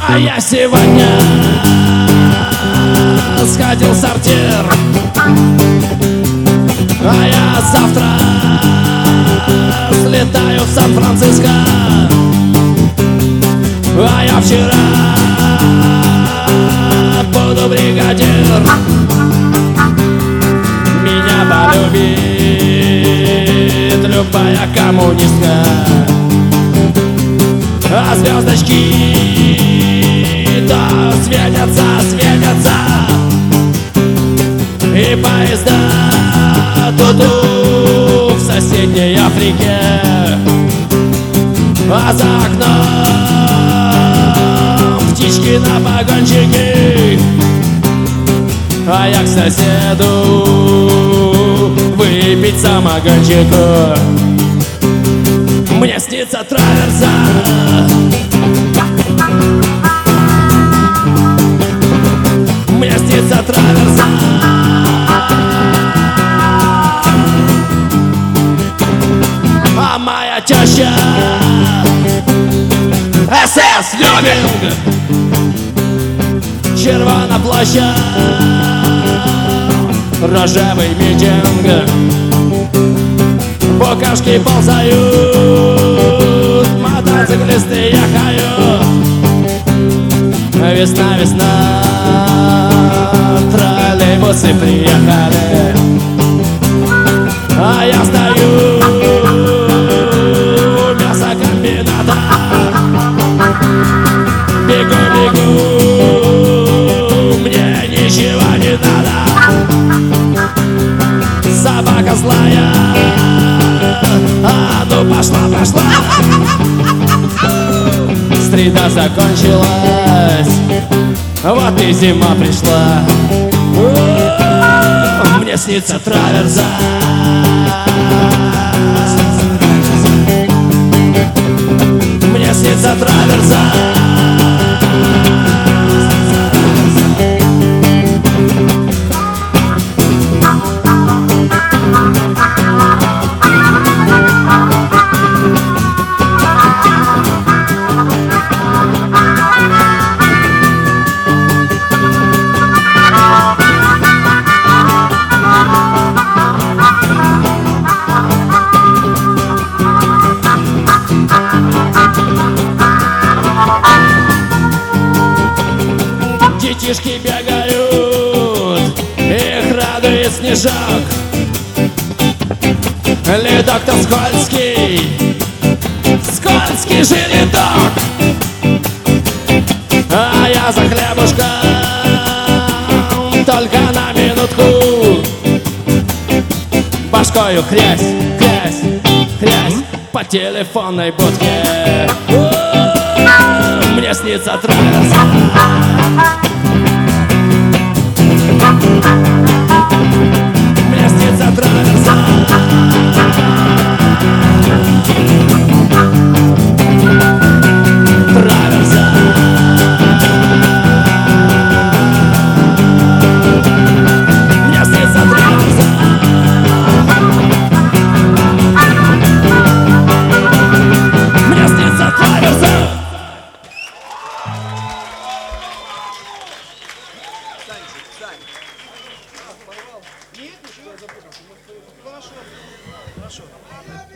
А я сегодня сходил в сортир, а я завтра слетаю в Сан-Франциско. А я вчера буду бригадир. Меня полюбит любая коммунистка. А звездочки-то светятся, светятся. И поезда тут в соседней Африке. А за окном птички на погонщике. А я к соседу выпить самогончику. Мне снится траверса. Мне снится траверса. А моя теща СС Любинг, червона площа, рожевый митинг. Букашки ползают, мотоциклисты ехают. Весна, весна, троллейбусы приехали. А я стою у мясокомбината. Бегу, бегу, мне ничего не надо. Собака злая, а ну пошла, пошла. Среда закончилась, вот и зима пришла. Мне снится траверса. Мне снится траверса. Детишки бегают, их радует снежок. Ледок-то скользкий, скользкий железок. А я за хлебушком только на минутку. Башкою хрясь, хрясь, хрясь по телефонной будке. Мне снится траверса. Мне снится траверса. Траверса. Мне снится траверса. Мне снится траверса. Нет, ничего, я запутался. Хорошо, хорошо.